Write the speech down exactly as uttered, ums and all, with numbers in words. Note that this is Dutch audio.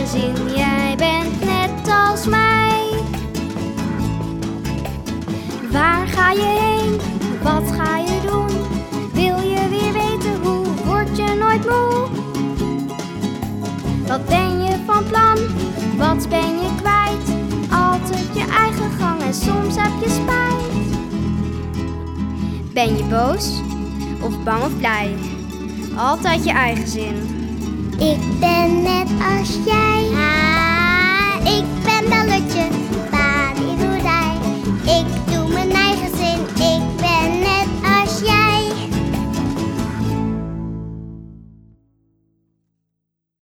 zin, jij bent net als mij. Waar ga je heen? Wat ga je doen? Wil je weer weten hoe? Word je nooit moe? Wat ben je van plan? Wat ben je kwijt? Altijd je eigen gang en soms heb je spijt. Ben je boos? Of bang of blij? Altijd je eigen zin. Ik ben net als jij.